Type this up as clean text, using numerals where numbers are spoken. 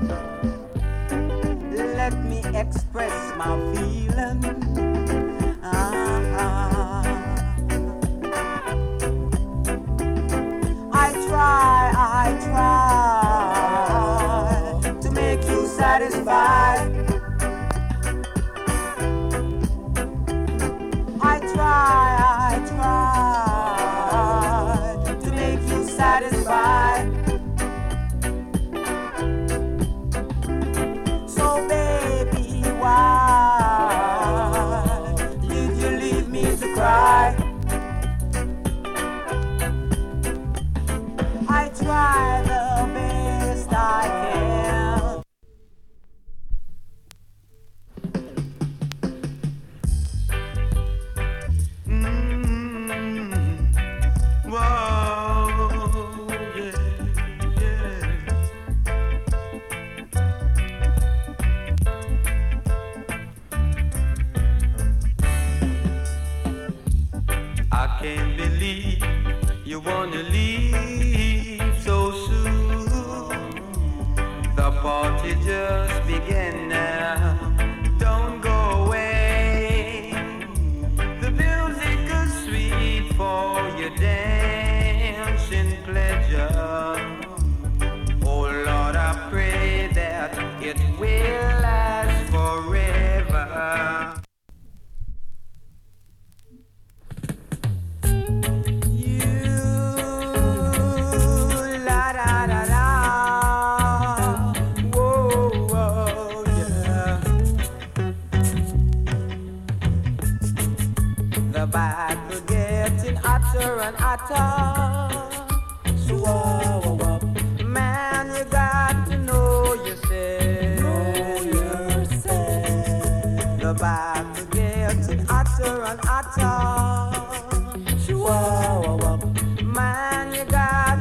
Let me express my feeling. I try to make you satisfied. I try to make you satisfied. So baby, why did you leave me to cry? I try the best I can. Whoa, yeah, yeah. I can't believe you wanna leave so soon. The party just began now. Don't go away. The music is sweet for your dancing pleasure. Oh Lord, I pray that it will last forever. The battle getting hotter and hotter. So, man, you got to know yourself. The battle getting hotter and hotter. So, man, you got